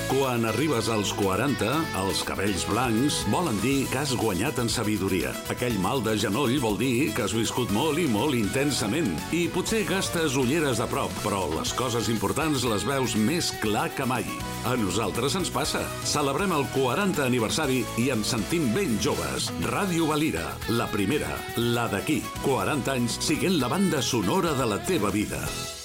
Quan arribes als 40, els cabells blancs volen dir que has guanyat en sabidoria. Aquell mal de genoll vol dir que has viscut molt i molt intensament. I potser gastes ulleres de prop, però les coses importants les veus més clar que mai. A nosaltres ens passa. Celebrem el 40 aniversari i ens sentim ben joves. Ràdio Valira, la primera, la d'aquí. 40 anys siguent la banda sonora de la teva vida.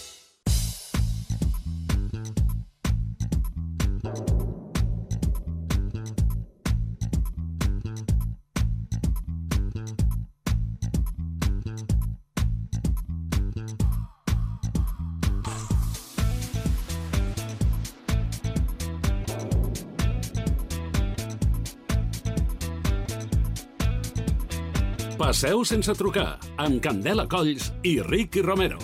Passeu sense trucar, amb Candela Colls i Ricky Romero.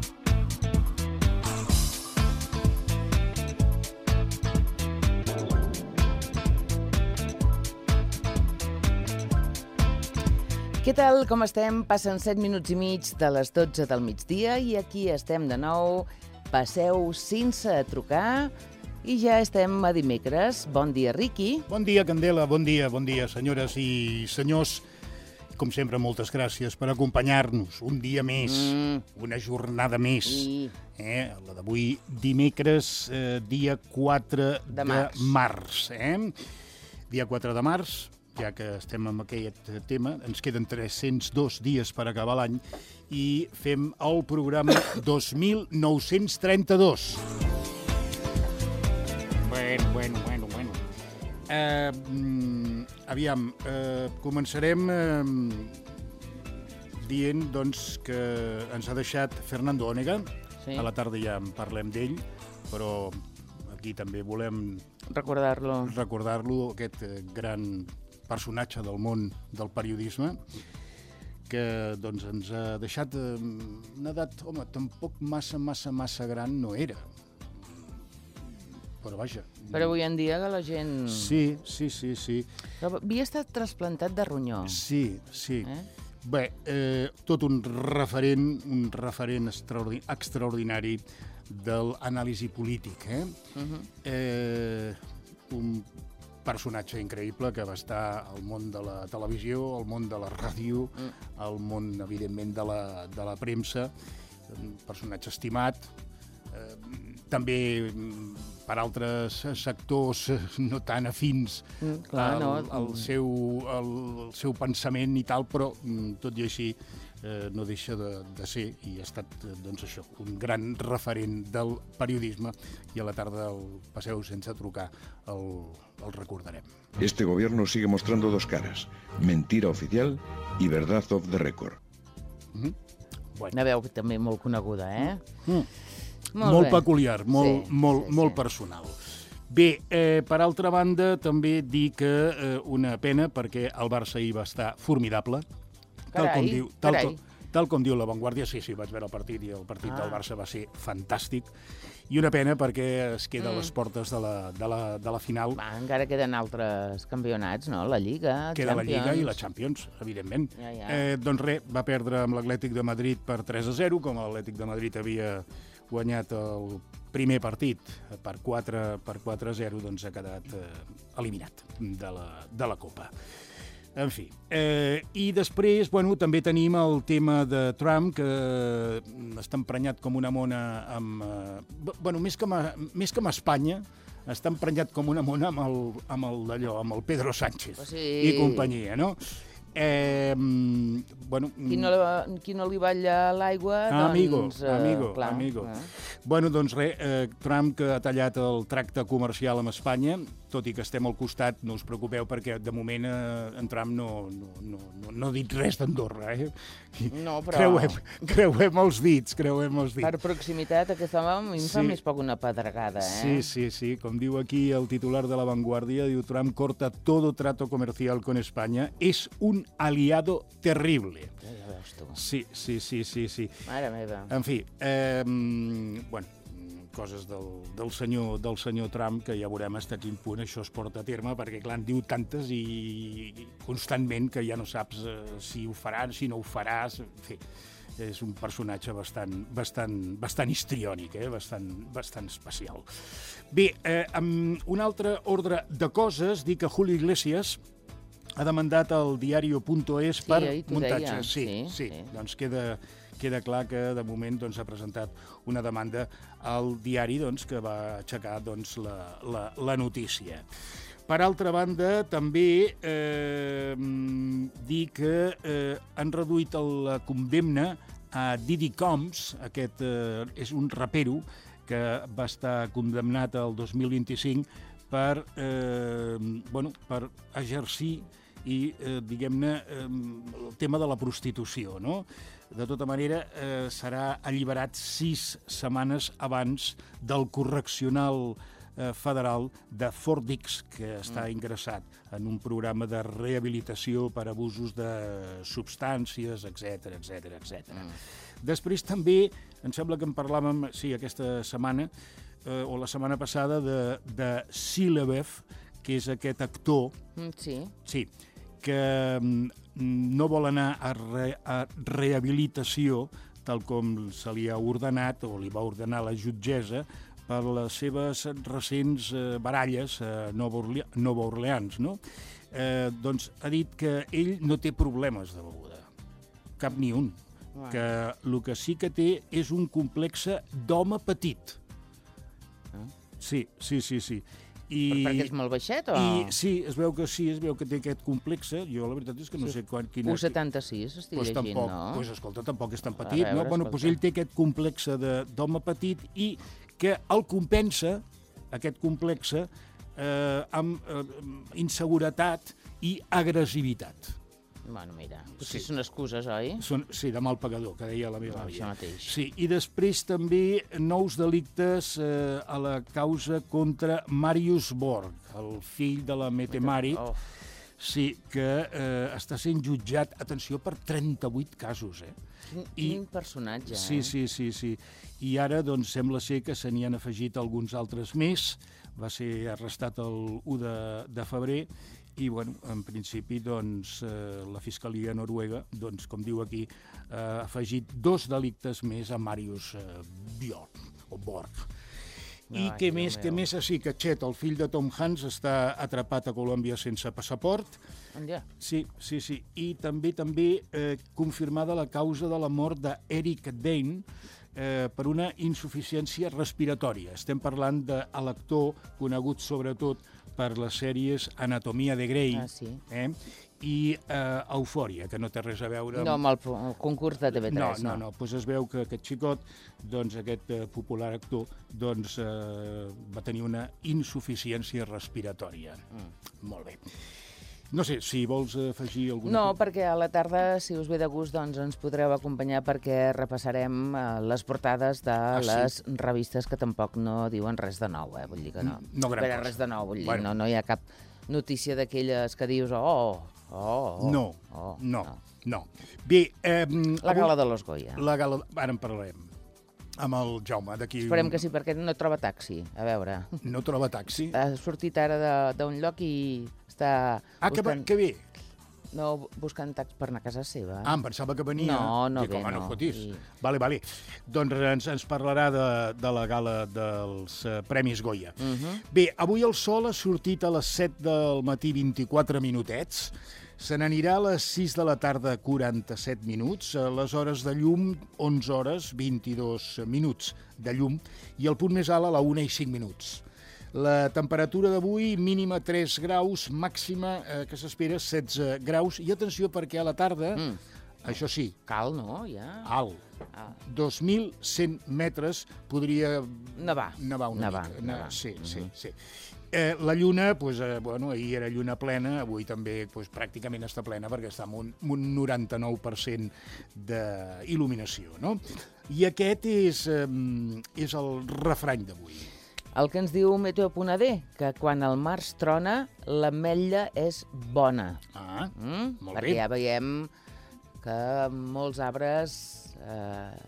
Què tal, com estem? Passen 7 minuts i mig de les 12 del migdia i aquí estem de nou. Passeu sense trucar i ja estem a dimecres. Bon dia, Ricky. Bon dia, Candela. Bon dia, senyores i senyors. Com sempre, moltes gràcies per acompanyar-nos un dia més, una jornada més. La d'avui, dimecres, dia 4 de març. Dia 4 de març, ja que estem amb aquest tema, ens queden 302 dies per acabar l'any i fem el programa 2932. Bueno. Aviam, començarem dient doncs, que ens ha deixat Fernando Onega. Sí. A la tarda ja en parlem d'ell, però aquí també volem recordar-lo, aquest gran personatge del món del periodisme, que doncs, ens ha deixat una edat, tampoc massa gran no era. Però vaja. Però avui en dia que la gent... Sí. Però havia estat trasplantat de ronyó. Sí. Bé, tot un referent extraordinari de l'anàlisi polític. Un personatge increïble que va estar al món de la televisió, al món de la ràdio, al món, evidentment, de la premsa. Un personatge estimat, també per altres sectors no tan afins al seu pensament i tal, però tot i així no deixa de ser, i ha estat doncs això, un gran referent del periodisme, i a la tarda el Passeu sense trucar el recordarem. Este gobierno sigue mostrando dos caras, mentira oficial y verdad off the record. Una veu també molt coneguda, Molt peculiar, molt personal. Bé, per altra banda, també dir que una pena, perquè el Barça ahir va estar formidable. Tal com diu La Vanguardia, sí, vaig veure el partit i el partit del Barça va ser fantàstic. I una pena perquè es queda a les portes de la final. Encara queden altres campionats, no? La Lliga, Queda la Lliga i la Champions, evidentment. Doncs res, va perdre amb l'Atlètic de Madrid per 3-0, com l'Atlètic de Madrid havia guanyat el primer partit per 4-0, doncs ha quedat eliminat de la Copa. En fi. I després, també tenim el tema de Trump, que està emprenyat com una mona amb... més que amb Espanya, està emprenyat com una mona amb el Pedro Sánchez i companyia, no? Qui no li balla l'aigua, doncs... Amigo. Doncs res, Trump, que ha tallat el tracte comercial amb Espanya, tot i que estem al costat, no us preocupeu, perquè de moment en Trump no ha dit res d'Andorra, No, però... Creuem els dits. Per proximitat, aquest home a mi em fa més poc una pedregada, Sí. Com diu aquí el titular de La Vanguardia, diu: Trump corta todo trato comercial con España. Es un aliado terrible. Ja veus tu. Sí. Mare meva. En fi, coses del senyor Trump, que ja veurem fins a quin punt això es porta a terme, perquè, clar, en diu tantes i constantment que ja no saps si ho faràs, si no ho faràs, en fi. és un personatge bastant histriònic, bastant especial. Bé, amb un altre ordre de coses, dir que Julio Iglesias ha demandat al diario.es per muntatge. Sí. Doncs queda clar que de moment ha presentat una demanda al diari que va aixecar la notícia. Per altra banda, també dir que han reduït la condemna a Diddy Combs, aquest és un rapero que va estar condemnat el 2025 per exercir i, diguem-ne, el tema de la prostitució, no? De tota manera, serà alliberat 6 setmanes abans del correccional federal de Fort Dix, que està ingressat en un programa de rehabilitació per abusos de substàncies, etc. Després també, em sembla que en parlàvem, aquesta setmana, o la setmana passada, de Shia LaBeouf, que és aquest actor, que no vol anar a rehabilitació, tal com se li ha ordenat, o li va ordenar la jutgessa, per les seves recents baralles a Nova Orleans, no? Doncs ha dit que ell no té problemes de beguda, cap ni un, que el que sí que té és un complexe d'home petit. Sí. Perquè és molt baixet, o...? Sí, es veu que té aquest complexe. Jo la veritat és que no sé quina... 1,76 estic llegint, no? Doncs escolta, tampoc és tan petit, no? Doncs ell té aquest complexe d'home petit i que el compensa, aquest complexe, amb inseguretat i agressivitat. Bueno, mira, potser són excuses, oi? Sí, de mal pagador, que deia la meva àvia. Això mateix. Sí, i després també nous delictes a la causa contra Marius Borg, el fill de la Mette Marit, sí, que està sent jutjat, atenció, per 38 casos, Quin personatge, Sí. I ara, doncs, sembla ser que se n'hi han afegit alguns altres més. Va ser arrestat el 1 de febrer i, bueno, en principi, doncs, la Fiscalia noruega, doncs, com diu aquí, ha afegit 2 delictes més a Marius Borg. I què més? Sí, que Chet, el fill de Tom Hanks, està atrapat a Colòmbia sense passaport. Sí. I també confirmada la causa de la mort d'Eric Dane per una insuficiència respiratòria. Estem parlant de l'actor conegut sobretot per les sèries Anatomia de Grey i Eufòria, que no té res a veure amb... No, amb el concurs de TV3. No. Doncs es veu que aquest xicot, doncs aquest popular actor, doncs va tenir una insuficiència respiratòria. Molt bé. No sé, si vols afegir alguna cosa. No, perquè a la tarda, si us ve de gust, doncs ens podreu acompanyar perquè repassarem les portades de les revistes que tampoc no diuen res de nou, vull dir que no. No gran cosa. Res de nou, vull dir, no hi ha cap notícia d'aquelles que dius No. Bé... La gala de los Goya. Ara en parlarem amb el Jaume d'aquí... Esperem que sí, perquè no troba taxi. A veure... No troba taxi? Ha sortit ara d'un lloc i està... Que bé! No, buscant taxi per anar a casa seva. Em pensava que venia... No ve, no. No fotis. Vale. Doncs ens parlarà de la gala dels Premis Goya. Bé, avui el sol ha sortit a les 7 del matí 24 minutets. Se n'anirà a les 6 de la tarda 47 minuts, a les hores de llum 11 hores 22 minuts de llum i el punt més alt a la 1 i 5 minuts. La temperatura d'avui mínima 3 graus, màxima que s'espera 16 graus i atenció perquè a la tarda, això sí... Cal, no? Ja. Alt. 2.100 metres podria... Nevar una mica. Sí. La lluna, ahir era lluna plena, avui també pràcticament està plena perquè està amb un 99% d'il·luminació, no? I aquest és el refrany d'avui. El que ens diu Meteo.d, que quan el març trona, l'ametlla és bona. Molt bé. Perquè ja veiem que molts arbres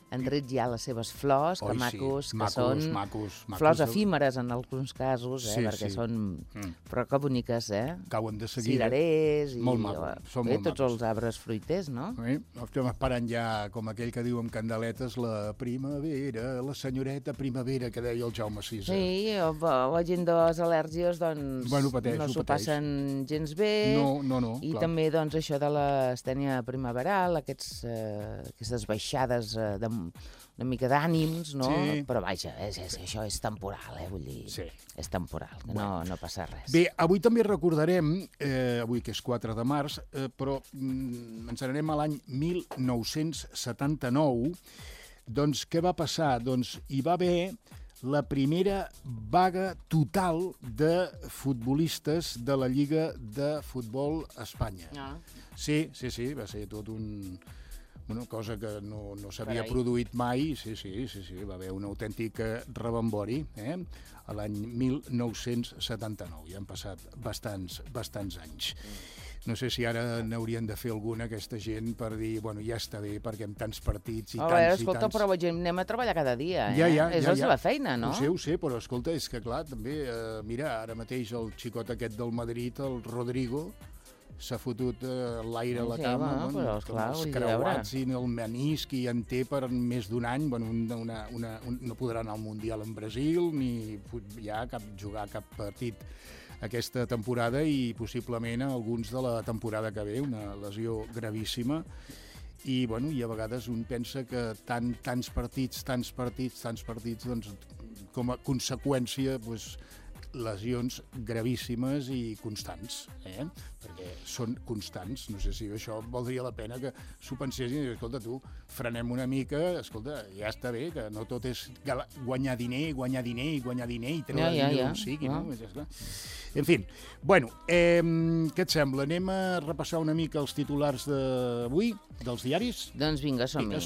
han tret ja les seves flors, que macos, que són macos, flors efímeres en alguns casos, perquè són... Però que boniques, cauen de seguida. Cirerers i molt macos, són molt tots els arbres fruiters, no? Estem esperant ja, com aquell que diu amb candeletes, la primavera, la senyoreta primavera, que deia el Jaume VI. Sí, o la gent de les al·lèrgies, doncs, no s'ho passen gens bé. No, i també, doncs, això de l'estènia primaveral, aquestes baixades una mica d'ànims, no? Sí. Però vaja, això és temporal, vull dir, és temporal, que no passa res. Bé, avui també recordarem, avui que és 4 de març, però ens n'anem a l'any 1979, doncs què va passar? Doncs hi va haver la primera vaga total de futbolistes de la Lliga de Futbol Espanya. Sí, va ser tot una cosa que no s'havia produït mai. Sí, va haver un autèntic rebambori, a l'any 1979. Ja han passat bastants anys. No sé si ara n'haurien de fer alguna, aquesta gent, per dir, bueno, ja està bé, perquè amb tants partits i tants... Escolta, però anem a treballar cada dia, És la seva feina, no? Ho sé, però escolta, és que clar, també, mira, ara mateix el xicot aquest del Madrid, el Rodrigo, s'ha fotut l'aire a la cama, els creuats i el menisc, i en té per més d'un any, no podrà anar al Mundial en Brasil, ni ja jugar cap partit aquesta temporada, i possiblement alguns de la temporada que ve, una lesió gravíssima. I a vegades un pensa que tants partits, doncs, com a conseqüència, lesions gravíssimes i constants, perquè són constants. No sé si això valdria la pena que s'ho pensessin i dir, escolta, tu, frenem una mica, escolta, ja està bé, que no tot és guanyar diner i treure diner d'on sigui, no? En fi, què et sembla? Anem a repassar una mica els titulars d'avui, dels diaris? Doncs vinga, som-hi.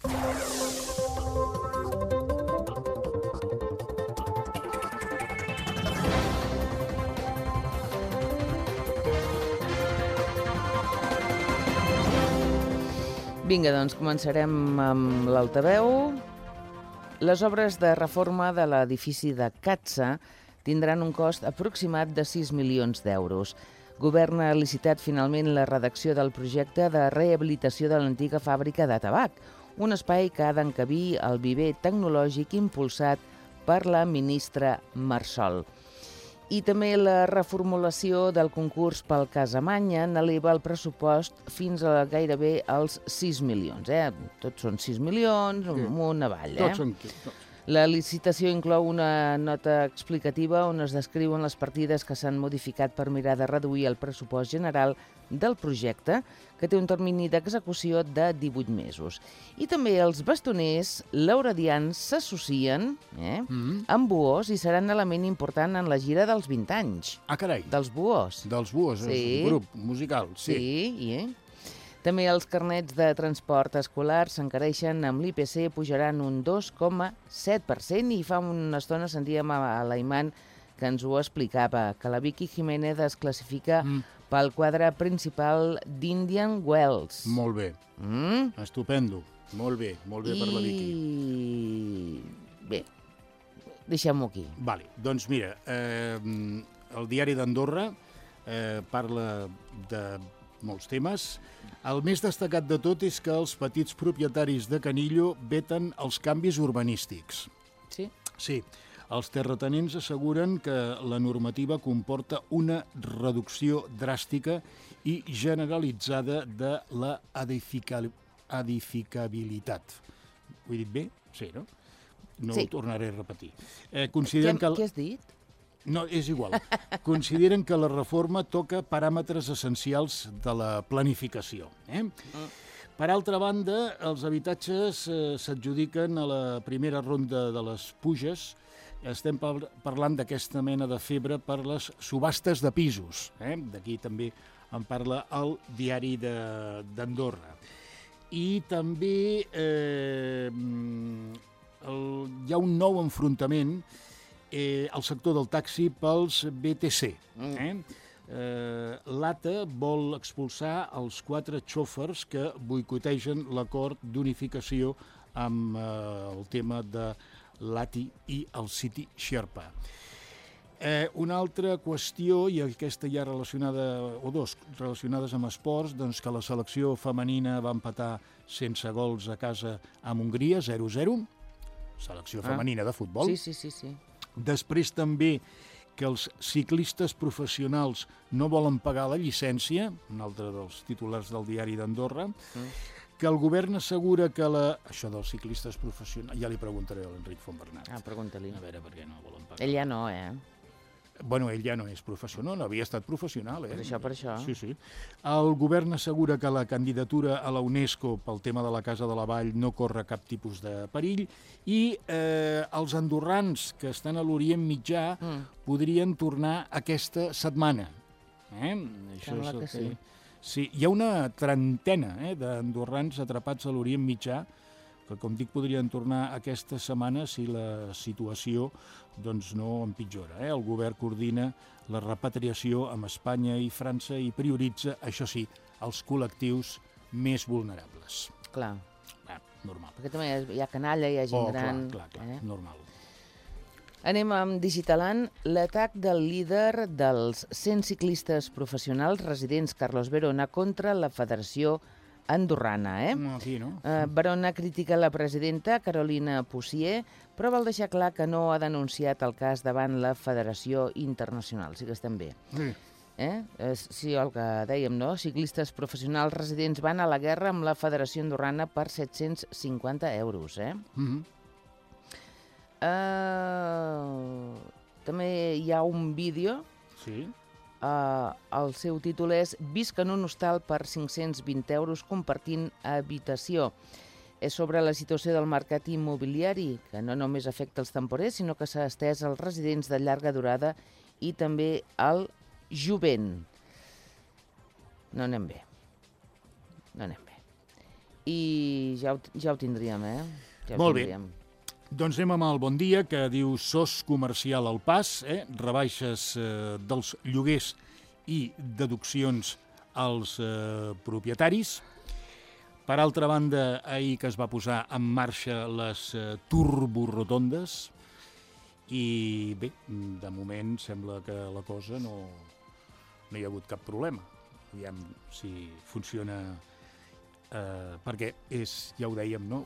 Vinga, doncs començarem amb l'altaveu. Les obres de reforma de l'edifici de Catsa tindran un cost aproximat de 6 milions d'euros. Govern ha licitat finalment la redacció del projecte de rehabilitació de l'antiga fàbrica de tabac, un espai que ha d'encabir el viver tecnològic impulsat per la ministra Marsol. I també la reformulació del concurs pel Casamanya n'eleva el pressupost fins a gairebé als 6 milions. Tots són 6 milions, amunt avall. La licitació inclou una nota explicativa on es descriuen les partides que s'han modificat per mirar de reduir el pressupost general del projecte, que té un termini d'execució de 18 mesos. I també els bastoners lauredians s'associen amb Buós i seran element important en la gira dels 20 anys. Ah, carai! Dels Buós. Dels Buós, un grup musical, sí. També els carnets de transport escolar s'encareixen, amb l'IPC pujaran un 2,7%, i fa una estona sentíem a l'Aiman que ens ho explicava, que la Vicky Jiménez es classifica pel quadre principal d'Indian Wells. Molt bé, estupendo, molt bé per la Vicky. Bé, deixem-ho aquí. Vale, doncs mira, el diari d'Andorra parla de molts temes. El més destacat de tot és que els petits propietaris de Canillo veten els canvis urbanístics. Sí? Sí. Els terratinents asseguren que la normativa comporta una reducció dràstica i generalitzada de la edificabilitat. Ho he dit bé? Sí, no? No ho tornaré a repetir. Què has dit? No, és igual. Consideren que la reforma toca paràmetres essencials de la planificació. Per altra banda, els habitatges s'adjudiquen a la primera ronda de les puges. Estem parlant d'aquesta mena de febre per les subhastes de pisos. D'aquí també en parla el diari d'Andorra. I també hi ha un nou enfrontament al sector del taxi pels BTC. L'ATA vol expulsar els 4 xòfers que boicotegen l'acord d'unificació amb el tema de l'ATI i el City Sherpa. Una altra qüestió, i aquesta ja relacionada, o dos relacionades amb esports, doncs que la selecció femenina va empatar sense gols a casa amb Hongria, 0-0, selecció femenina de futbol. Sí. Després també que els ciclistes professionals no volen pagar la llicència, un altre dels titulars del diari d'Andorra, que el govern assegura que això dels ciclistes professionals... Ja li preguntaré a l'Enric Fontbernat. Pregunta-li. A veure per què no volen pagar. Ell ja no, Bueno, ell ja no és professional, no havia estat professional, Per això. Sí. El govern assegura que la candidatura a la UNESCO pel tema de la Casa de la Vall no corre cap tipus de perill i els andorrans que estan a l'Orient Mitjà podrien tornar aquesta setmana. Sembla que sí. Sí, hi ha una trentena d'andorrans atrapats a l'Orient Mitjà que, com dic, podrien tornar aquesta setmana si la situació no empitjora. El govern coordina la repatriació amb Espanya i França i prioritza, això sí, els col·lectius més vulnerables. Clar. Normal. Perquè també hi ha canalla, hi ha gent gran. Clar, normal. Anem amb Digitalant. L'atac del líder dels 100 ciclistes professionals residents, Carlos Verona, contra la Federació Andorrana. Aquí, no? Verona critica la presidenta, Carolina Pusier, però vol deixar clar que no ha denunciat el cas davant la Federació Internacional. Sí que estem bé. Sí, el que dèiem, no? Ciclistes professionals residents van a la guerra amb la Federació Andorrana per 750 euros. També hi ha un vídeo. Sí. El seu títol és Visc en un hostal per 520 euros compartint habitació. És sobre la situació del mercat immobiliari, que no només afecta els temporers, sinó que s'ha estès als residents de llarga durada i també al jovent. No anem bé. I ja ho tindríem, Molt bé. Doncs anem amb el Bon Dia, que diu SOS comercial al pas, rebaixes dels lloguers i deduccions als propietaris. Per altra banda, ahir que es va posar en marxa les turborotondes i bé, de moment sembla que la cosa no hi ha hagut cap problema. Aviam si funciona, perquè és, ja ho dèiem, no?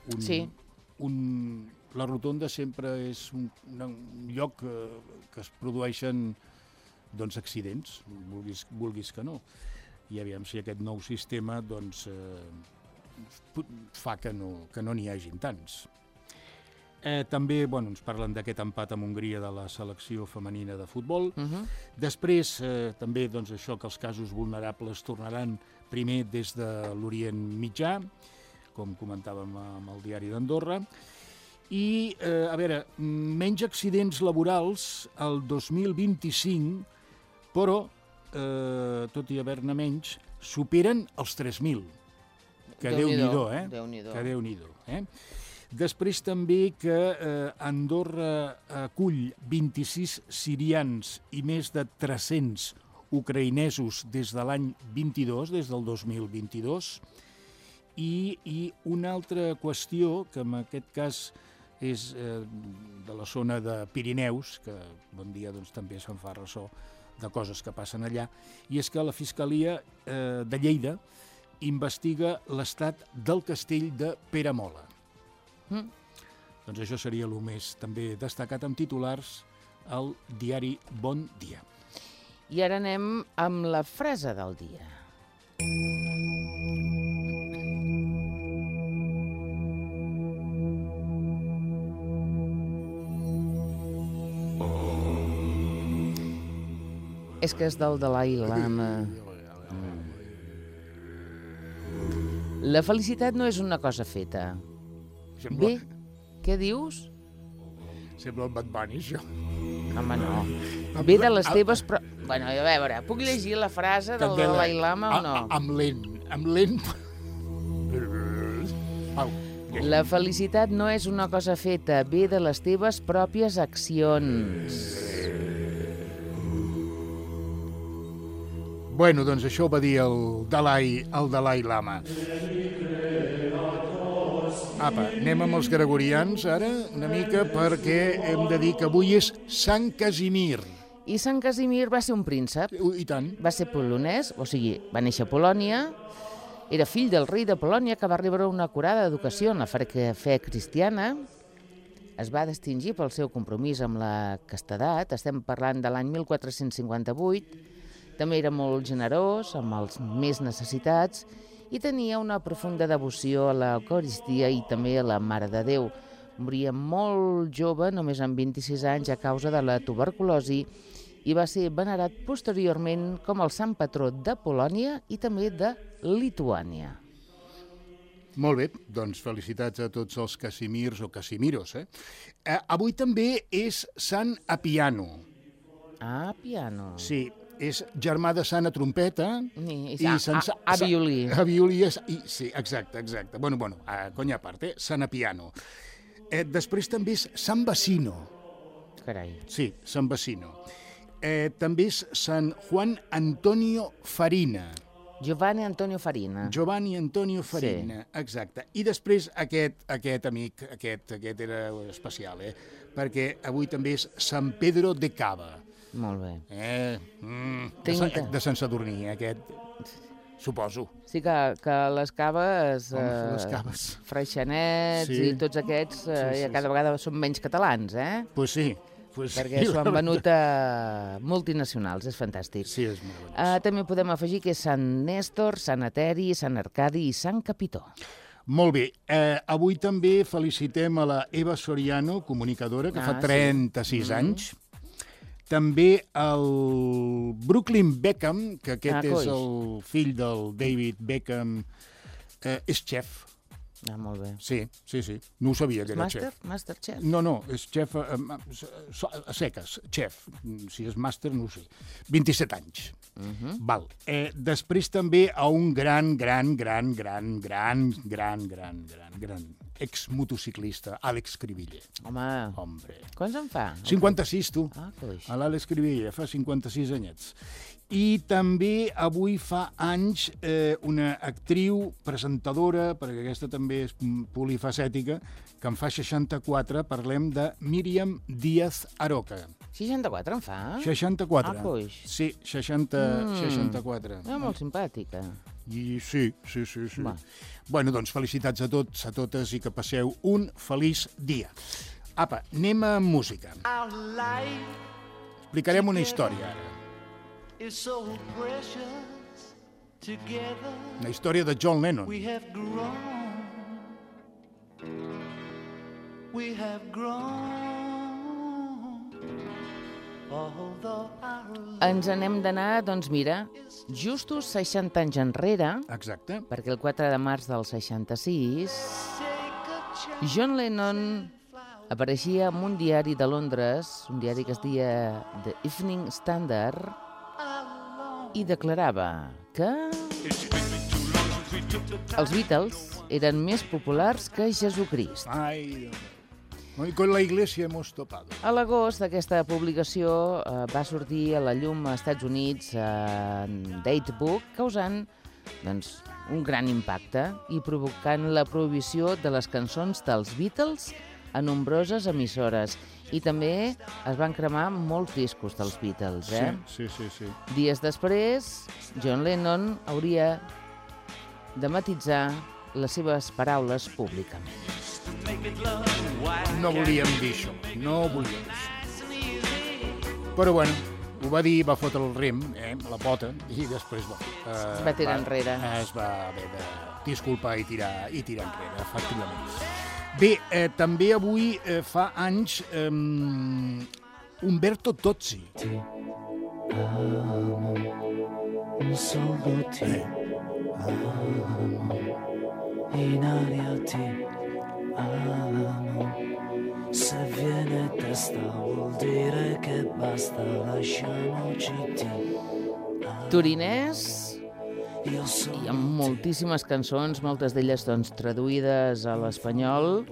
La rotonda sempre és un lloc que es produeixen accidents, vulguis que no. I aviam si aquest nou sistema fa que no n'hi hagin tants. També ens parlen d'aquest empat amb Hongria de la selecció femenina de futbol. Després també això que els casos vulnerables tornaran primer des de l'Orient Mitjà, com comentàvem amb el diari d'Andorra. I, a veure, menys accidents laborals el 2025, però, tot i haver-ne menys, superen els 3.000. Que Déu-n'hi-do, Que Déu-n'hi-do. Després també que Andorra acull 26 sirians i més de 300 ucraïnesos des de l'any 22, des del 2022. I una altra qüestió, que en aquest cas és de la zona de Pirineus, que Bon Dia també se'n fa ressò de coses que passen allà, i és que la Fiscalia de Lleida investiga l'estat del castell de Peramola. Doncs això seria el més també destacat amb titulars al diari Bon Dia. I ara anem amb la frase del dia. És que és del Dalai Lama. La felicitat no és una cosa feta. Bé, què dius? Sembla el Bad Bunny, això. Home, no. Ve de les teves... Bueno, a veure, puc llegir la frase del Dalai Lama o no? Amb lent. La felicitat no és una cosa feta, ve de les teves pròpies accions. Bueno, doncs això ho va dir el Dalai Lama. Apa, anem amb els gregorians ara, una mica, perquè hem de dir que avui és Sant Casimir. I Sant Casimir va ser un príncep. I tant. Va ser polonès, o sigui, va néixer a Polònia, era fill del rei de Polònia que va rebre una acurada educació en la fe cristiana, es va distingir pel seu compromís amb la castedat, estem parlant de l'any 1458, també era molt generós amb els més necessitats i tenia una profunda devoció a l'Eucaristia i també a la Mare de Déu. Moria molt jove, només amb 26 anys, a causa de la tuberculosi i va ser venerat posteriorment com el sant patró de Polònia i també de Lituània. Molt bé, doncs felicitats a tots els Casimirs o Casimiros. Avui també és Sant Apiano. Ah, piano. Sí, és germà de Sant Trompeta I a violí. A violí, sí, exacte. Bueno, conya a part, Sant Apiano. Després també és Sant Bacino. Carai. Sí, Sant Bacino. També és Sant Juan Antonio Farina. Giovanni Antonio Farina. Giovanni Antonio Farina, sí. Exacte. I després aquest amic, aquest era especial, perquè avui també és Sant Pedro de Cava. Molt bé. De Sant Sadurní, aquest, suposo. Sí que les caves, les caves. Freixenets sí. I tots aquests cada vegada són menys catalans, Pues sí. Perquè s'ho han venut a multinacionals, és fantàstic. Sí, és meravellós. També podem afegir que és Sant Nèstor, Sant Eteri, Sant Arcadi i Sant Capitó. Molt bé. Avui també felicitem a la Eva Soriano, comunicadora, que fa 36 anys. També el Brooklyn Beckham, que aquest és el fill del David Beckham, és xef. Molt bé. Sí. No ho sabia que era xef. Masterchef? No, és xef a seques, xef. Si és màster, no ho sé. 27 anys. Val. Després també a un gran exmotociclista, Àlex Cribiller. Home. Quants en fa? 56, tu. Coix. A l'Àlex Cribiller, fa 56 anyets. I també avui fa anys una actriu, presentadora, perquè aquesta també és polifacètica, que en fa 64, parlem de Míriam Díaz Aroca. 64 en fa? 64. Coix. Sí, 64. Molt simpàtica. I sí. Bueno, doncs felicitats a tots, a totes, i que passeu un feliç dia. Apa, anem a música. Explicarem una història, ara. Una història de John Lennon. Ens n'hem d'anar, doncs mira, justos 60 anys enrere, exacte, perquè el 4 de març del 66, John Lennon apareixia en un diari de Londres, un diari que es deia The Evening Standard, i declarava que els Beatles eren més populars que Jesucrist. Ai, y con la iglesia hemos topado. A l'agost d'aquesta publicació va sortir a la llum als Estats Units Datebook, causant un gran impacte i provocant la prohibició de les cançons dels Beatles a nombroses emissores. I també es van cremar molts discos dels Beatles, Sí. Dies després, John Lennon hauria de matisar les seves paraules públicament. No volíem dir això, no volíem això. Però bueno, ho va dir, va fotre el rem, la pota, i després es va tirar enrere. Es va haver de disculpar i tirar enrere, efectivament. Bé, també avui fa anys Umberto Tozzi. In aria ti amo, se viene testa vuol dire che basta, lasciamoci ti amo. Torinès, hi ha moltíssimes cançons, moltes d'elles traduïdes a l'espanyol.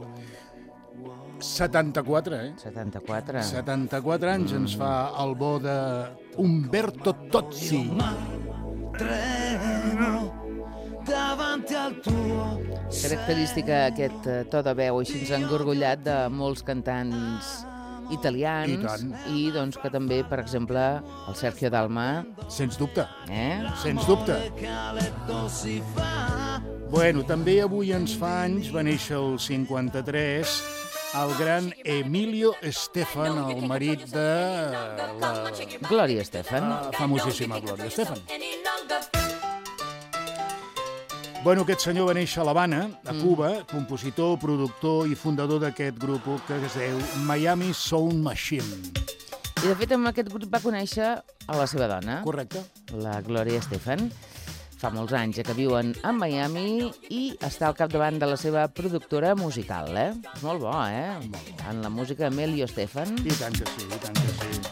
74, 74. 74 anys ens fa el bo de Umberto Tozzi. Treno davanti davanti al tuo. Característica aquest to de veu així engorgollat de molts cantants italians i doncs que també, per exemple, el Sergio Dalma. Sens dubte. Sens dubte. Bueno, també avui ens fa anys, va néixer el 53, el gran Emilio Estefan, el marit de la Gloria Estefan. Famosíssima Gloria Estefan. Bueno, aquest senyor va néixer a l'Havana, a Cuba, compositor, productor i fundador d'aquest grup que es diu Miami Sound Machine. I de fet amb aquest grup va conèixer a la seva dona. Correcte. La Gloria Estefan. Fa molts anys que viuen a Miami i està al capdavant de la seva productora musical, És molt bo, Molt bo. En la música Emilio Estefan. I tant que sí, i tant que sí.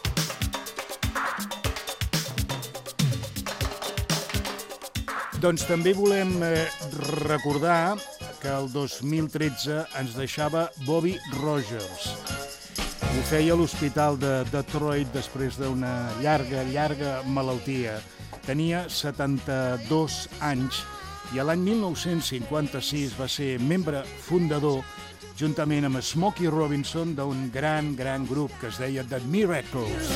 Doncs també volem recordar que el 2013 ens deixava Bobby Rogers. Ho feia a l'hospital de Detroit després d'una llarga malaltia. Tenia 72 anys i l'any 1956 va ser membre fundador, juntament amb Smokey Robinson, d'un gran grup que es deia The Miracles.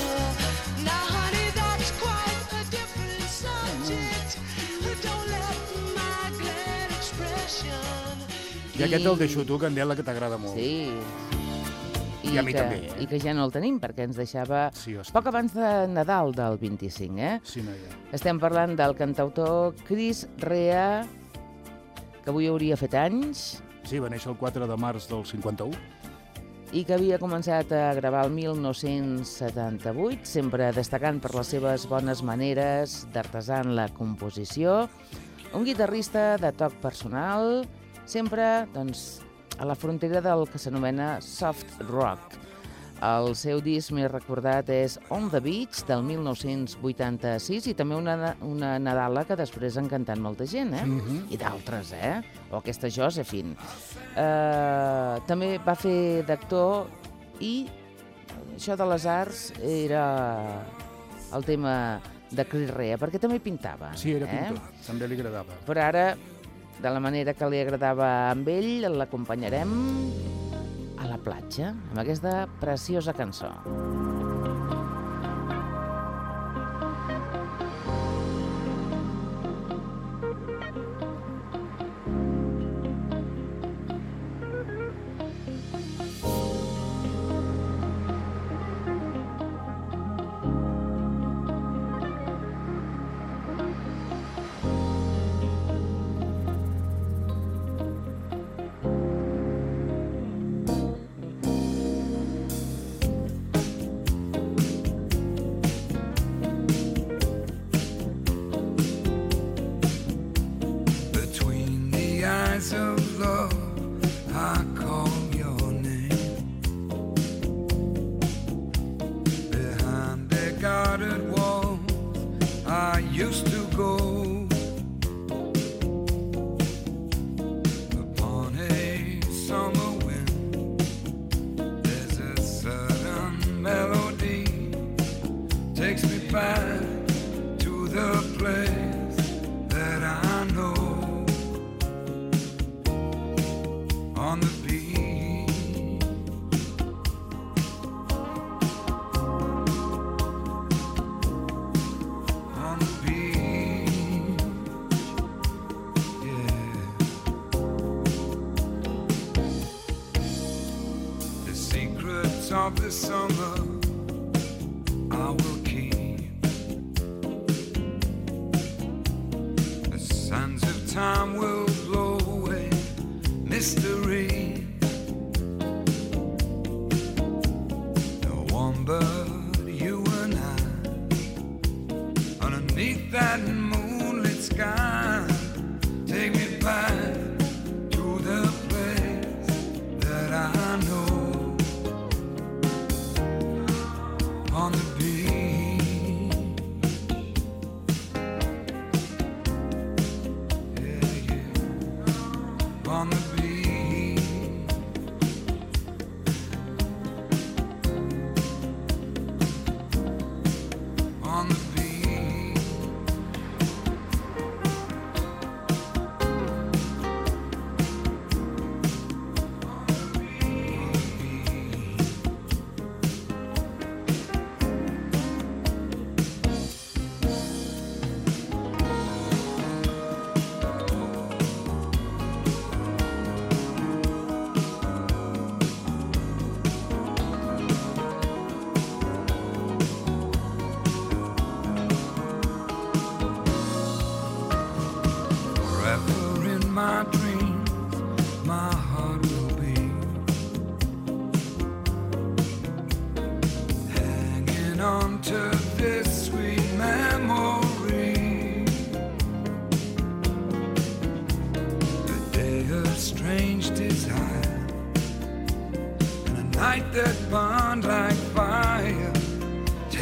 I aquest el deixo tu, Candela, que t'agrada molt. Sí. I a mi també, I que ja no el tenim, perquè ens deixava poc abans de Nadal del 25, Sí, noia. Estem parlant del cantautor Chris Rea, que avui hauria fet anys. Sí, va néixer el 4 de març del 51. I que havia començat a gravar el 1978, sempre destacant per les seves bones maneres d'artesà en la composició. Un guitarrista de toc personal, sempre doncs, a la frontera del que s'anomena soft rock. El seu disc més recordat és On the Beach, del 1986, i també una Nadala que després han cantat molta gent, I d'altres, O aquesta Josephine. També va fer d'actor i això de les arts era el tema de Chris Rea, perquè també pintava. Sí, era pintor, també li agradava. Però ara, de la manera que li agradava amb ell, l'acompanyarem a la platja, amb aquesta preciosa cançó. Of love, I call your name. Behind their guarded walls, I used to go. Upon a summer wind, there's a sudden melody, takes me back to the place that I know. On the beach, on the beach, yeah. The secrets of the summer I will keep. The sands of time will blow away mystery. No one but you and I, underneath that moonlit sky, take me back to the place that I know. On the beach, yeah, yeah. On the beach. On the beach.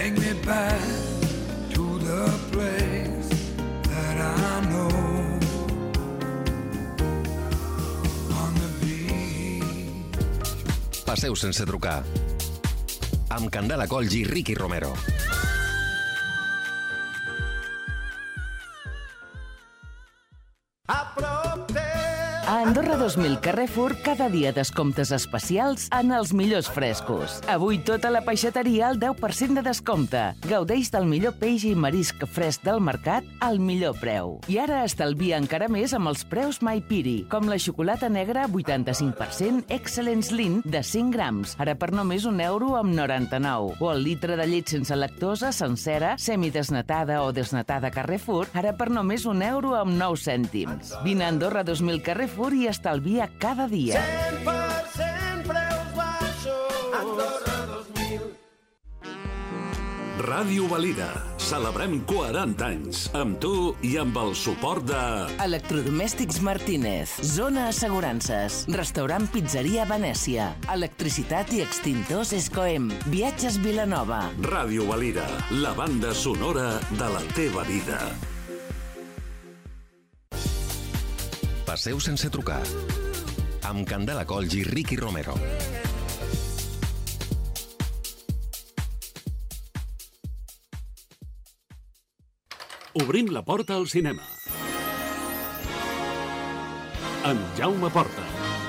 take me back to the place that I know. On the beach. Passeu sense trucar. Amb Candela Colls i Ricky Romero. A Andorra 2000 Carrefour, cada dia descomptes especials en els millors frescos. Avui tota la peixateria al 10% de descompte. Gaudeix del millor peix i marisc fresc del mercat al millor preu. I ara estalvia encara més amb els preus My Piri, com la xocolata negra 85% Excellence Lean de 5 grams, ara per només €1,99. O el litre de llet sense lactosa sencera, semidesnatada o desnatada Carrefour, ara per només €1,09. Vine a Andorra 2000 Carrefour i estalvia cada dia. 100% preus baixos. Andorra 2000. Ràdio Valira. Celebrem 40 anys. Amb tu i amb el suport de... Electrodomèstics Martínez, Zona Assegurances, Restaurant Pizzeria Venècia, Electricitat i Extintors Escoem, Viatges Vilanova. Ràdio Valira, la banda sonora de la teva vida. Passeu sense trucar. Amb Candela Colls i Ricky Romero. Obrim la porta al cinema. Amb Jaume Porta.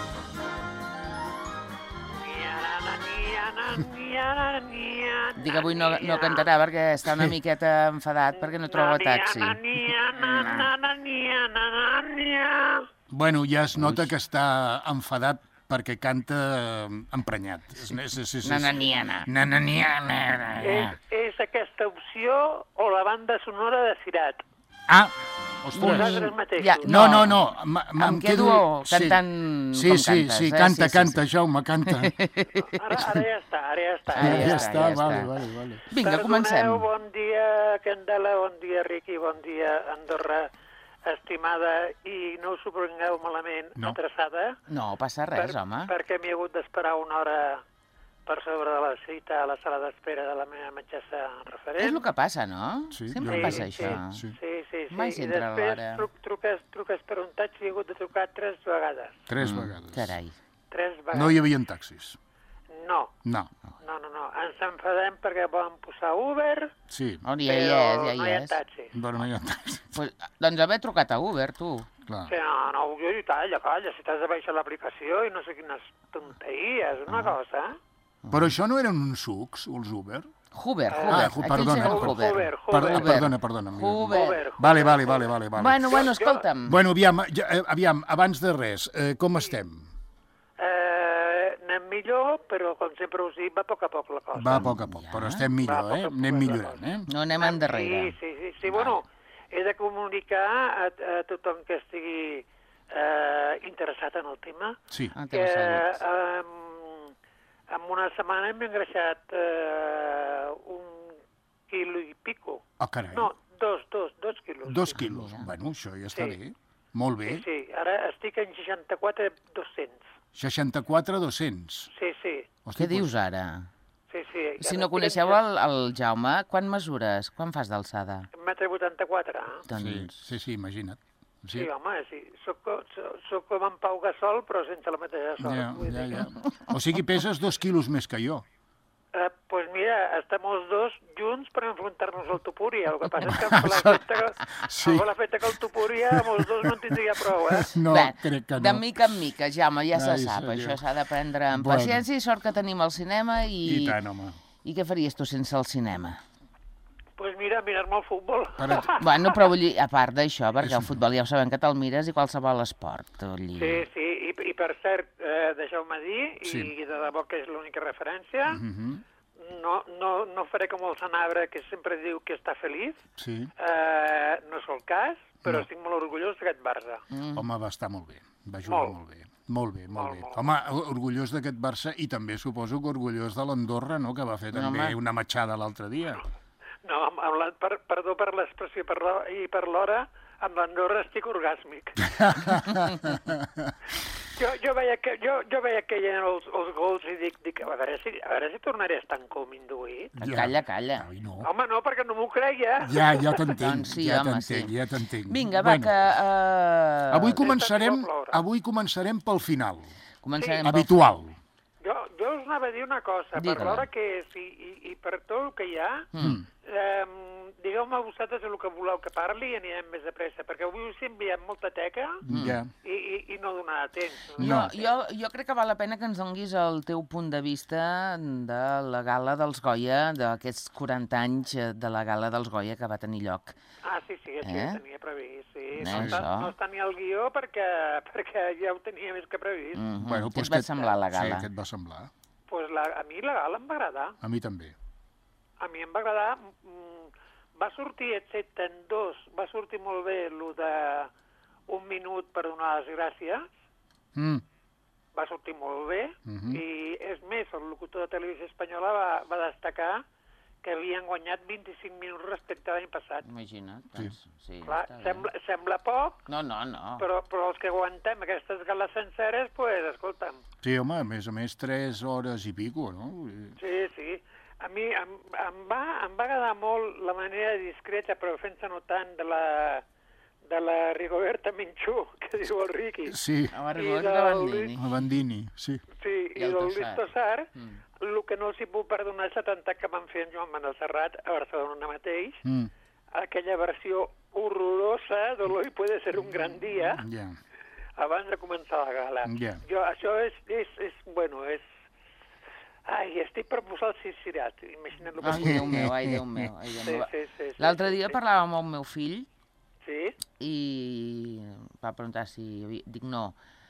Dic que avui no cantarà perquè està una miqueta enfadat perquè no troba taxi. Bueno, ja es nota que està enfadat perquè canta emprenyat. Nananiana. Nananiana. És aquesta opció o la banda sonora de Cirat? Ah, ostres. Vosaltres mateixos. Ja, No. Em quedo cantant sí, com sí, cantes. sí, Sí, canta, Jaume, canta. Ara ja està. Ja està, ja vale. Vinga, comencem. Perdoneu, bon dia, Candela, bon dia, Riqui, bon dia, Andorra, estimada, i no us ho prengueu malament, No. adreçada. No passa res, home. Perquè m'he hagut d'esperar una hora per sobre de la cita a la sala d'espera de la meva metgessa referent. És el que passa, no? Sí, Sempre jo passa crec, això. sí. Sí. Mai I s'entra a després l'hora. truques per un taxi i he hagut de trucar 3 vegades. 3 vegades. Carai. 3 vegades. No hi havia taxis. No. No. Ens enfadem perquè volen posar Uber, Sí, On ja hi però és, ja no hi hi ha és. taxis. però no hi ha taxis. Pues, doncs haver trucat a Uber, tu. Clar. Sí, no, jo calla, si t'has de baixar l'aplicació i no sé quines tonteries, una cosa. Però això no eren uns sucs, els Uber? Hoover. Ah, Aquells perdona. eren Hoover. Perdona. Hoover. Vale. Bueno, escolta'm. Bueno, aviam, abans de res, com estem? Anem millor, però com sempre us dic, va a poc la cosa. Va a poc, però estem millor, Va a poc, Anem millorant, No anem endarrere. Sí, bueno, he de comunicar a tothom que estigui interessat en el tema Sí. Ah, que teva salut. en una setmana hem engreixat 1 quilo i pico. Oh, carai. No, 2 quilos. 2 quilos. Bueno, això ja està bé. Molt bé. Sí, ara estic en 64,200. 64,200. Sí. Hosti, Què dius ara? Sí. Si no coneixeu el Jaume, quan mesures? Quan fas d'alçada? 1,84 m. Doncs... Sí, imagina't. Sí, home, sí. Soc com en Pau Gasol, però sense la mateixa sort. Ja. O sigui, peses 2 quilos més que jo. Pues mira, estem els dos junts per enfrontar-nos al Tupúria. El que passa és que amb l'efecte que el Tupúria amb els dos no en tindria prou, No, Bé, crec que no. de mica en mica, Jaume, ja se Ai, sap. senyor. Això s'ha de prendre amb Bueno. paciència i sort que tenim el cinema I tant, home. I què faries tu sense el cinema? Pues mira, mirar-me el futbol. Bueno, però vull dir, a part d'això, perquè el futbol ja ho sabem que te'l mires i qualsevol esport. Sí, i per cert, deixeu-me dir, i de debò que és l'única referència, no faré com el Sanabra, que sempre diu que està feliç. Sí. No és el cas, però estic molt orgullós d'aquest Barça. Home, va estar molt bé. Va jugar molt bé. Molt bé. Home, orgullós d'aquest Barça i també suposo que orgullós de l'Andorra, no?, que va fer també una matxada l'altre dia. No, perdó per l'expressió i per l'hora, amb l'Andorra estic orgàsmic. Jo veia que hi ha els gols i dic a veure si tornaré a estar en com induït. Calla. Ai, no. Home, no, perquè no m'ho creia. Ja t'entenc, Doncs sí, home, sí. ja t'entenc. Vinga, va, que... Avui començarem pel final. Començarem Habitual. Jo us anava a dir una cosa, per l'hora que és i per tot el que hi ha, digueu-me vosaltres el que voleu que parli i anirem més de pressa, perquè avui us he enviat molta teca i no donarà temps. Jo crec que val la pena que ens donis el teu punt de vista de la gala dels Goya, d'aquests 40 anys de la gala dels Goya que va tenir lloc. Ah, sí, això ja tenia previst, sí. No està ni al guió perquè ja ho tenia més que previst. Bueno, què et va semblar la gala? Sí, què et va semblar? Pues a mi la gala em va agradar. A mi també. A mi em va agradar. Va sortir, excepte en dos, va sortir molt bé el de un minut per donar les gràcies. Va sortir molt bé. I és més, el locutor de Televisió Espanyola va destacar que havien guanyat 25 minuts respecte a l'any passat. Imagina't. Doncs, sí, clar, sembla poc, no. Però els que aguantem aquestes gales senceres, pues, escolta'm. Sí, home, a més 3 hores i pico, no? Sí. A mi em va agradar molt la manera discreta, però fent-se notant de la Rigoberta Menchú, que diu el Riqui. Sí. La Bandini, sí. Sí, i del Luis Tosar. El que no els hi puc perdonar és l'atemptat que van fer en Joan Manuel Serrat a Barcelona mateix, aquella versió horrorosa de l'Hoy puede ser un gran dia, abans de començar la gala. Això és bueno, és... Ai, estic per posar el Sicirat, imagina't el que... Ai, Déu meu. Sí. L'altre dia parlava amb el meu fill i va preguntar si... Dic, no,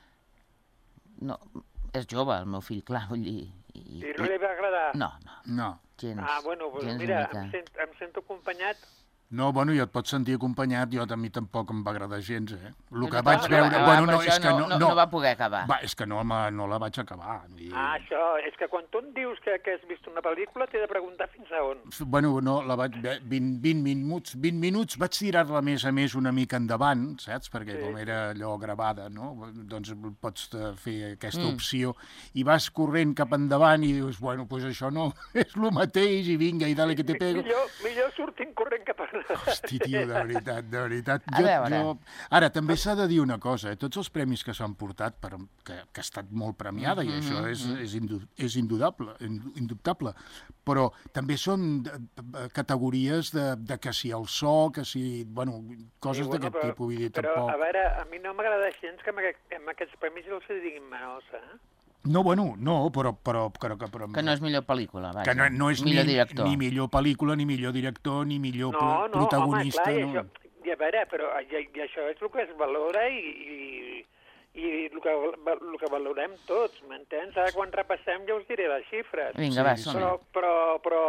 és jove el meu fill, clar, vull dir... I no li va agradar? No. Gens. Bueno, mira, em sento acompanyat. No, bueno, jo et pots sentir acompanyat, a mi tampoc em va agradar gens, El que vaig veure... Bueno, és que no va poder acabar. És que no la vaig acabar. Això, és que quan tu em dius que has vist una pel·lícula t'he de preguntar fins a on. Bueno, no, la vaig... 20 minuts, vaig tirar-la més a més una mica endavant, saps? Perquè com era allò gravada, no? Doncs pots fer aquesta opció i vas corrent cap endavant i dius, bueno, doncs això no, és el mateix i vinga, i dale que te pego. Millor sortint corrent cap endavant. Hosti, tio, de veritat. A veure. Ara, també s'ha de dir una cosa, tots els premis que s'han portat, que ha estat molt premiada, i això és indubtable, però també són categories de que si el so, que si... Bueno, coses d'aquest tipus, vull dir, tampoc... Però, a veure, a mi no m'agrada gens que amb aquests premis els diguin menors, No, bueno, no, però... Que no és millor pel·lícula, vaja. Que no és ni millor pel·lícula, ni millor director, ni millor protagonista. No, home, clar, i a veure, però i això és el que es valora i el que valorem tots, m'entens? Ara quan repassem ja us diré les xifres. Vinga, va, som-hi. Però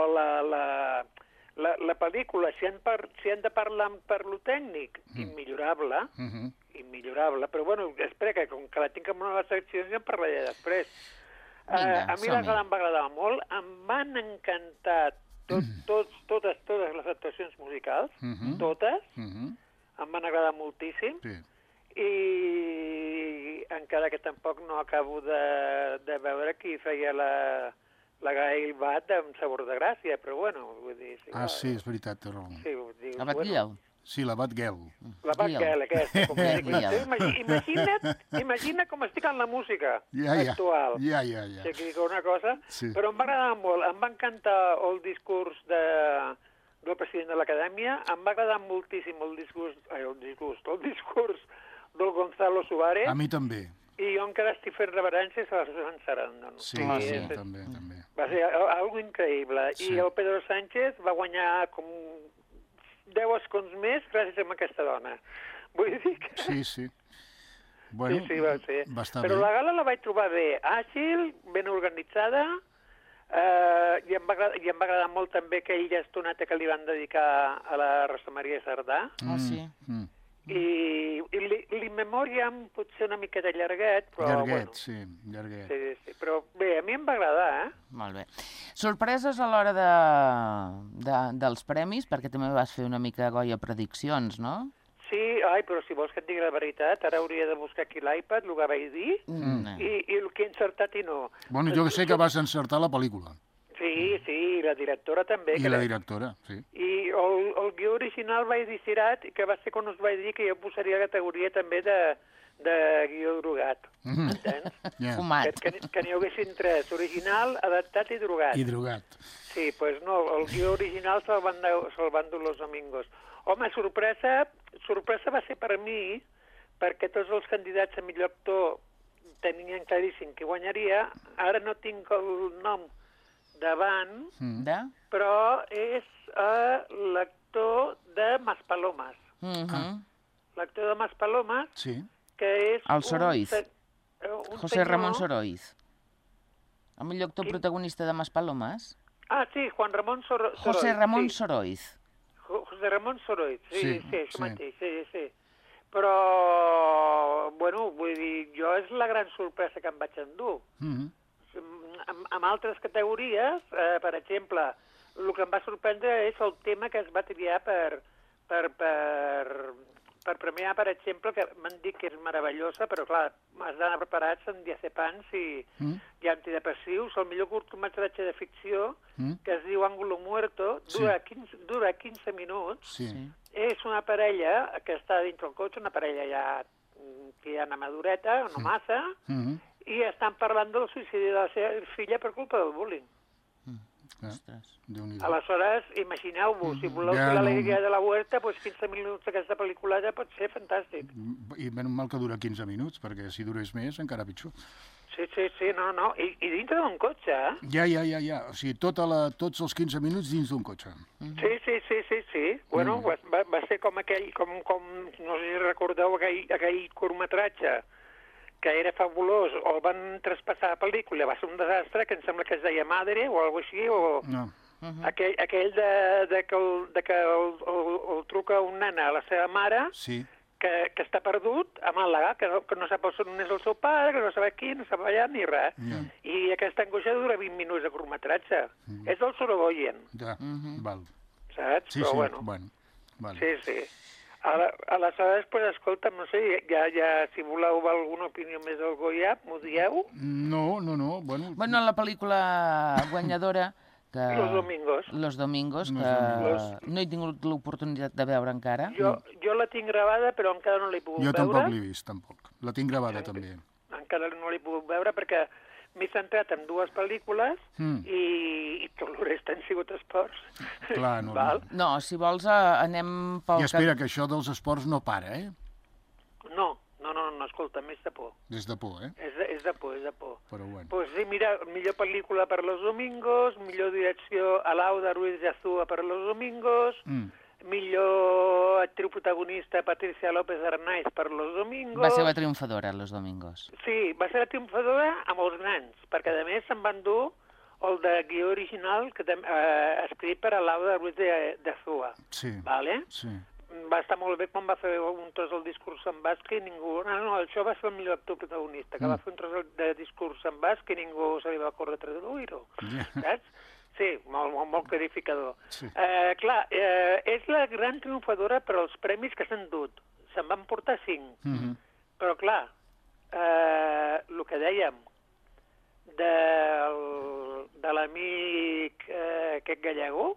la pel·lícula, si han de parlar per lo tècnic, immillorable, però bueno, espera, que com que la tinc en una de les seccions ja en parlaré després. A mi la gala em va agradar molt, em van encantar totes les actuacions musicals, totes, em van agradar moltíssim, i encara que tampoc no acabo de veure qui feia la Gail Bat amb sabor de gràcia, però bueno, vull dir... Sí, és veritat, té raó. La Batgirl. Sí, la Batgirl. La Batgirl, aquesta. Imagina com estic en la música actual. Ja. Si dic una cosa, però em va agradar molt. Em va encantar el discurs del president de l'Acadèmia, em va agradar moltíssim el discurs del Gonzalo Suárez. A mi també. I jo encara estic fent reverències a la Susan Sarandon. Sí, també. Va ser algo increïble. I el Pedro Sánchez va guanyar com 10 escons més gràcies a aquesta dona. Vull dir que... Sí. Bueno, sí, va ser. Va estar però bé. La gala la vaig trobar bé, àgil, ben organitzada, i em va agradar molt també aquella estoneta que li van dedicar a la Rosa Maria Sardà. Sí. I l'In Memoriam potser una miqueta llarguet, però... Llarguet, sí, llarguet. Sí, però bé, a mi em va agradar, Molt bé. Sorpreses a l'hora dels premis, perquè també vas fer una mica Goya prediccions, no? Sí, però si vols que et digui la veritat, ara hauria de buscar aquí l'iPad, el que vaig dir, i el que he encertat i no. Bueno, jo sé que vas encertar la pel·lícula. Sí, i la directora també. I la directora, sí. I el guió original vaig dir Cirat, que va ser quan us vaig dir que jo posaria la categoria també de guió drogat. Entens? Fumat. Que n'hi haguessin 3, original, adaptat i drogat. I drogat. Sí, doncs no, el guió original se'l van dur Los Domingos. Home, sorpresa va ser per mi, perquè tots els candidats a millor actor tenien claríssim qui guanyaria. Ara no tinc el nom davant, però és l'actor de Maspalomas. L'actor de Maspalomas, que és... El Soroiz. José Ramón Soroiz. El millor actor protagonista de Maspalomas. Ah, sí, Juan Ramón Soroiz. José Ramón Soroiz. José Ramón Soroiz, sí, això mateix, sí. Però, bueno, vull dir, jo és la gran sorpresa que em vaig endur. Amb altres categories, per exemple, el que em va sorprendre és el tema que es va triar per premiar, per exemple, que m'han dit que és meravellosa, però clar, has d'anar preparats amb diazepams i antidepressius. El millor curtmetratge de ficció, que es diu Ángulo Muerto, dura 15 minuts. És una parella que està dintre el cotxe, una parella ja que ja na madureta, no massa, i estan parlant del suïcidi de la seva filla per culpa del bullying. Aleshores, imagineu-vos, si voleu fer l'alegria de la huerta, doncs 15 minuts d'aquesta pel·lícula pot ser fantàstic. I menys mal que dura 15 minuts, perquè si durés més, encara pitjor. Sí, no. I dintre d'un cotxe, eh? Ja. O sigui, tots els 15 minuts dins d'un cotxe. Sí. Bueno, va ser com aquell, no sé si recordeu aquell curtmetratge, que era fabulós, o el van traspassar a pel·lícula, va ser un desastre, que em sembla que es deia Madre, o alguna així, o... No. Aquell de que el truca un nen a la seva mare, que està perdut, a Màlaga, que no sap on és el seu pare, que no sap aquí, no sap allà, ni res. I aquesta angoixa dura 20 minuts de curtmetratge. És del Sorogoyen. Val. Saps? Sí, bueno. Sí. Aleshores, escolta'm, no sé, ja si voleu alguna opinió més del Goya, m'ho dieu? No. Bueno, la pel·lícula guanyadora... Los Domingos, que no he tingut l'oportunitat de veure encara. Jo la tinc gravada, però encara no l'he pogut veure. Jo tampoc l'he vist, tampoc. La tinc gravada, també. Encara no l'he pogut veure, perquè m'he centrat en 2 pel·lícules i tot el rest han sigut esports. Clar, no, si vols anem pel... I espera, que això dels esports no para, eh? No, escolta, és de por. És de por, eh? És de por. Però bueno. Pues sí, mira, millor pel·lícula per Los Domingos, millor direcció Alauda Ruiz de Azúa per Los Domingos, millor actriu protagonista Patricia López Arnaiz per Los Domingos... Va ser la triomfadora, Los Domingos. Sí, va ser la triomfadora amb els grans, perquè a més se'n van dur el de guió original escrit per Alauda Ruiz de Azúa. Sí. Vale? Sí. Va estar molt bé quan va fer un tros del discurs en basc i ningú... No, això va ser el millor actor protagonista, que va fer un tros de discurs en basc i ningú se li va córrer traduir-ho, saps? Sí, molt clarificador. Clar, és la gran triomfadora per als premis que s'han dut. Se'n van portar 5. Però clar, el que dèiem de l'amic aquest gallego,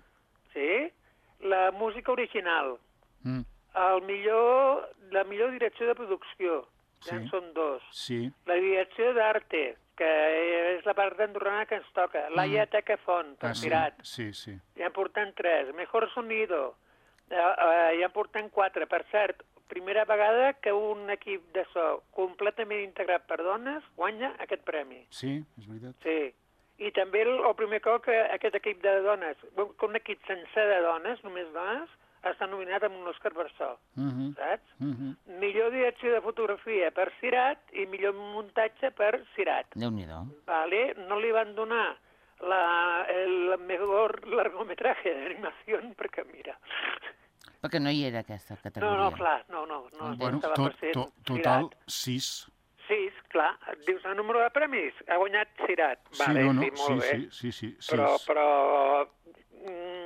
la música original, la millor direcció de producció, ja en són 2. La direcció d'arte, que és la part andorrana que ens toca. Laia Teca Font, per Pirat. Ja en porten 3. Mejor sonido, ja en porten 4. Per cert, primera vegada que un equip de so completament integrat per dones guanya aquest premi. Sí, és veritat. Sí. I també el primer cop que aquest equip de dones, que un equip sencer de dones, només dones, està nominat amb un Òscar per so, saps? Millor direcció de fotografia per Cirat i millor muntatge per Cirat. Déu-n'hi-do. Vale? No li van donar el millor largometraje d'animació perquè, mira... Perquè no hi era aquesta categoria. No, clar, no. Bueno, total 6. 6, clar. Dius el número de premis? Ha guanyat Cirat. Vale, sí, molt bé. Sí. Però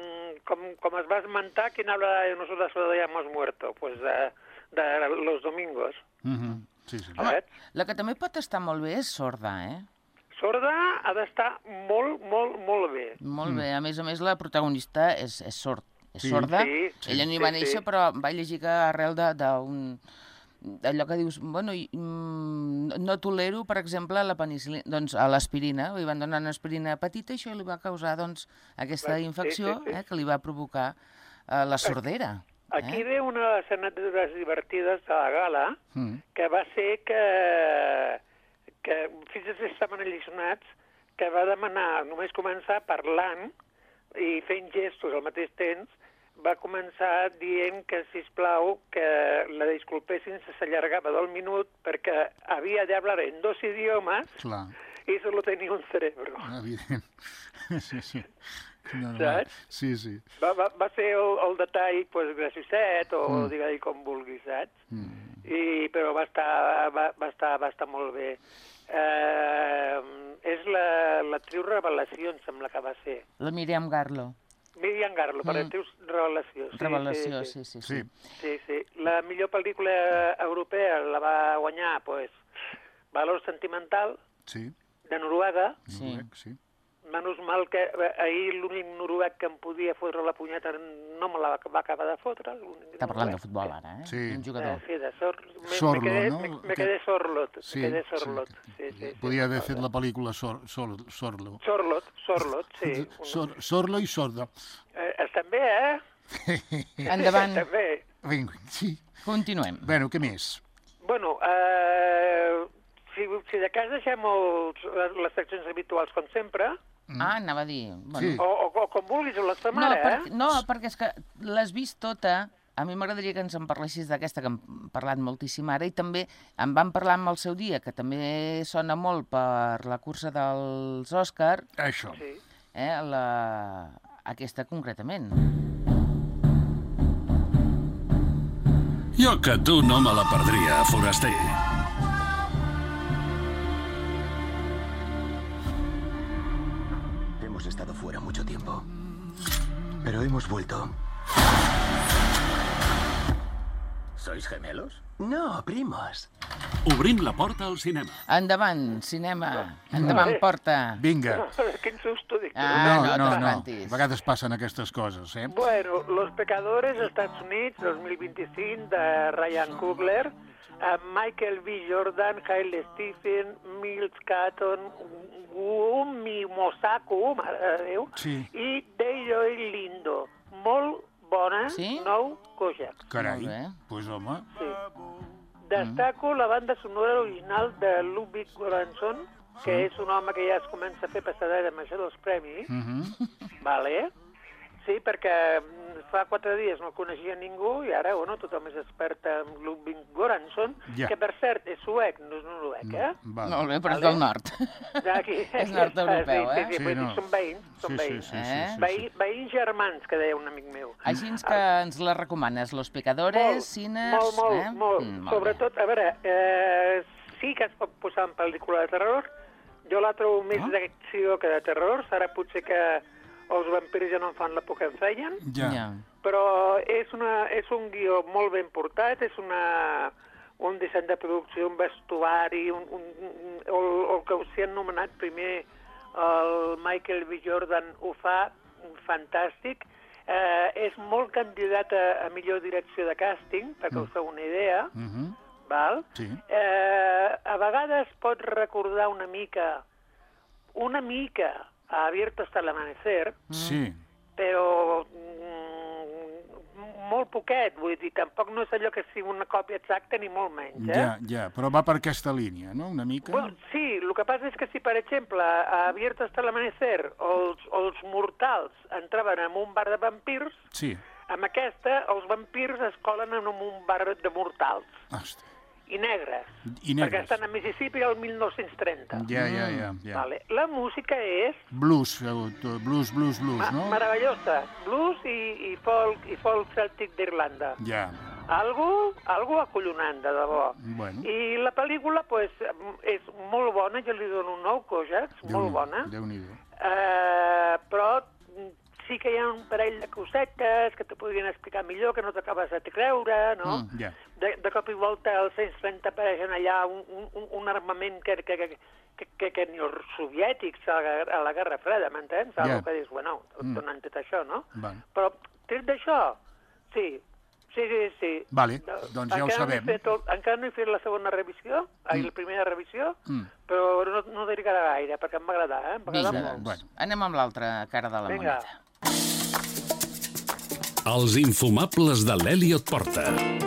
com es va esmentar, ¿quién habla de nosotros cuando ya hemos muerto? Pues de los domingos. Sí, sí. Home, la que també pot estar molt bé és Sorda, Sorda ha d'estar molt, molt, molt bé. Molt bé. A més, la protagonista és sorda. Sí, Ella no hi va néixer, però vaig llegir que arrel d'un... allò que dius, bueno, no tolero, per exemple, la penicil·lina, doncs a l'aspirina, li van donar una aspirina petita i això li va causar, doncs, aquesta infecció que li va provocar la sordera. Aquí ve una de les anècdotes divertides de la gala, que va ser que fins i tot estaven alliçonats, que va demanar només començar parlant i fent gestos al mateix temps, va començar dient que, sisplau, que la disculpessin si s'allargava del minut perquè havia de hablar en 2 idiomes i solo tenia un cerebro. Evident. Sí. Saps? Sí. Va ser el detall, pues, gracioset o digue-li com vulguis, saps? Però va estar molt bé. És l'actriu Revelació, em sembla que va ser. La Míriam Garlo. Míriam Garlo, per actrius Revelació. Revelació, sí. La millor pel·lícula europea la va guanyar, pues, Valor Sentimental, de Noruega. Sí. Menys mal que ahir l'únic noruec que em podia fotre la punyeta no me la va acabar de fotre. Està parlant de futbol ara, Sí. Un jugador. Sí, de Sorlo, no? Me quedé Sorlot. Sí. Podia haver fet la pel·lícula Sorlo. Sorlot, sí. Sorlo i Sordo. Estan bé, Endavant. Estan bé. Vinga, sí. Continuem. Bueno, què més? Bueno, si de cas deixem les seccions habituals com sempre... Anava a dir... Sí. O com vulguis, o les fem ara, No, perquè és que l'has vist tota. A mi m'agradaria que ens en parlessis d'aquesta, que hem parlat moltíssim ara, i també en vam parlar amb el seu dia, que també sona molt per la cursa dels Òscar. Això. Sí. Aquesta concretament. Jo que tu no me la perdria, foraster. Hemos estado fuera mucho tiempo, pero hemos vuelto. ¿Sois gemelos? No, primos. Obrim la porta al cinema. Endavant, cinema. Endavant, porta. Vinga. Quin susto, dic. No. A vegades passen aquestes coses, Bueno, Los Pecadores, Estats Units, 2025, de Ryan Coogler, amb Michael B. Jordan, Hailey Stephen, Miles Catton, Gumi Mosako, mare de Déu, i Dejoy Lindo. Molt bona, nou Kojak. Carai, doncs home. Sí. Destaco la banda sonora original de Ludwig Göransson, que és un home que ja es comença a fer passadera amb això dels premis. Vale? Sí, perquè fa 4 dies no coneixia ningú i ara, bueno, tothom és expert en Ludwig Göransson, que per cert és suec, no és noruec, Molt bé, però és del nord. És nord-europeu, Sí, són veïns. Veïns germans, que deia un amic meu. Així que ens la recomanes, Los Pecadores, Sinners... Molt. Sobretot, a veure, sí que es pot posar en pel·lícula de terror. Jo la trobo més d'acció que de terror. Serà potser que els vampirs ja no en fan la por que en feien. Però és un guió molt ben portat, és un disseny de producció, un vestuari, el que s'hi ha anomenat primer el Michael B. Jordan ho fa fantàstic. És molt candidat a millor direcció de càsting, perquè us feu una idea. Val? A vegades pot recordar una mica a Abierto hasta el amanecer, però molt poquet, vull dir, tampoc no és allò que sigui una còpia exacta ni molt menys, però va per aquesta línia, no?, una mica? Bueno, sí, el que passa és que si, per exemple, a Abierto hasta el amanecer els mortals entraven en un bar de vampirs, amb aquesta els vampirs es colen en un bar de mortals. Ostres. I negres, perquè estan a Mississippi el 1930. Vale. La música és... Blues, no? Meravellosa. Blues i folk cèltic d'Irlanda. Algo acollonant, de debò. I la pel·lícula, pues, és molt bona, jo li dono un 9 Kojaks, molt bona. Déu-n'hi-do. Però sí que hi ha un parell de cosetes que te podrien explicar millor, que no t'acabes de creure, no? Ja. De cop i volta als anys 30 apareixen allà un armament que ni els soviètics a la Guerra Freda, m'entens? Ja. Algo que dius, bueno, donant tot això, no? Val. Però tret d'això, sí. Vale, doncs ja ho sabem. Encara no he fet la segona revisió, la primera revisió, però no dedicarà gaire, perquè em va agradar, Em va agradar Vinga, molt. doncs, anem amb l'altra cara de la Vinga. moneda. Els infumables de l'Eliot Porta.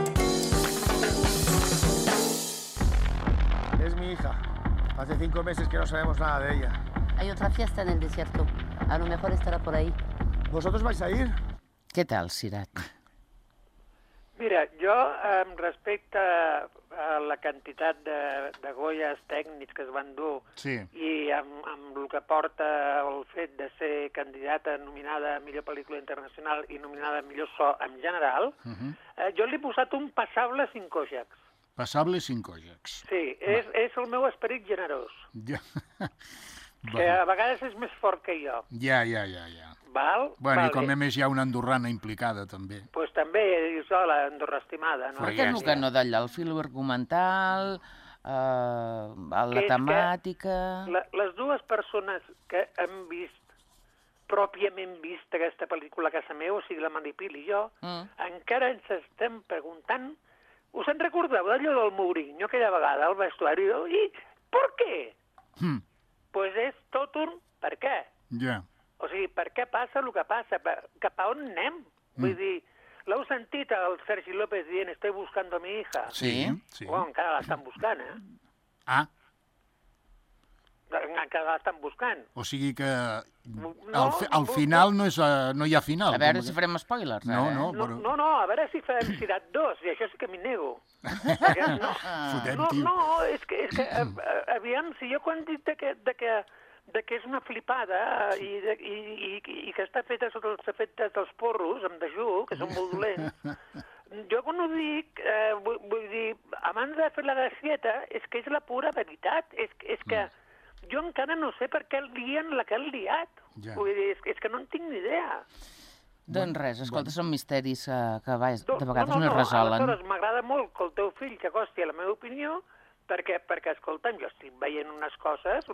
Es mi hija. Hace 5 meses que no sabemos nada de ella. Hay otra fiesta en el desierto. A lo mejor estará por ahí. ¿Vosotros vais a ir? Què tal, Cirat? Mira, jo, respecte a la quantitat de Goyas tècnics que es van dur i amb el que porta el fet de ser candidata nominada a millor pel·lícula internacional i nominada a millor so en general, jo li he posat un passable 5 ògecs. Passable 5 ògecs. Sí, és el meu esperit generós, Ja. que a vegades és més fort que jo. Ja. Val? Bueno, i com a més hi ha una andorrana implicada, també. Doncs pues també, dius, la Andorra estimada, no? Per què no que no d'allà? El fil argumental, la temàtica... Les dues persones que han pròpiament vist aquesta pel·lícula a casa meva, o sigui, la Maripil i jo, encara ens estem preguntant... Us en recordeu d'allò del Mourinho, aquella vegada, al vestuari? I per què? Pues és tot un per què. Ja. O sigui, per què passa el que passa? Cap a on anem? Vull dir, l'heu sentit el Sergi López dient estoy buscando a mi hija? Sí. Oh, encara l'estan buscant, Ah. Encara l'estan buscant. O sigui que al final no hi ha final. A veure si farem spoilers, No, però... No, a veure si farem Cirat 2, i això sí que m'hi nego. No, és que aviam, si jo quan dic de que és una flipada i que està feta sota els efectes dels porros, amb dejú, que són molt dolents, jo quan ho dic, vull dir, abans de fer la gracieta, és que és la pura veritat, és que jo encara no sé per què el lien la que han liat. Vull dir, és que no en tinc ni idea. Doncs res, escolta, són misteris que de vegades no es resolen. Aleshores, m'agrada molt que el teu fill t'acosti a la meva opinió, perquè, escolta'm, jo estic veient unes coses,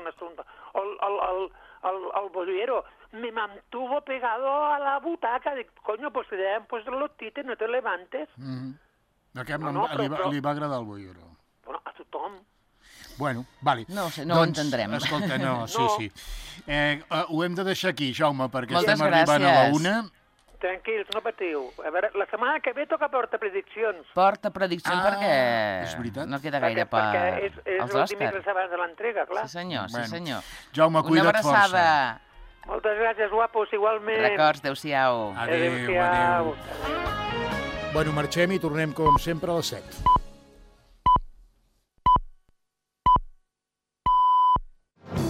el bollero me mantuvo pegado a la butaca, dic, coño, pues te han puesto los tites, no te levantes. Li va agradar el bollero. Bueno, a tothom. Bueno, vale. No sé, no ho entendrem. Escolta, sí. Ho hem de deixar aquí, Jaume, perquè moltes estem arribant a la 1. Tranquils, no patiu. A veure, la setmana que ve toca porta prediccions. Porta prediccions perquè és veritat. no queda gaire per als Òscars. Perquè és el dimecres abans de l'entrega, clar. Sí, senyor. Jaume, cuida't força. Una abraçada. Moltes gràcies, guapos, igualment. Records, adéu-siau. Adéu. Bueno, marxem i tornem com sempre a les 7.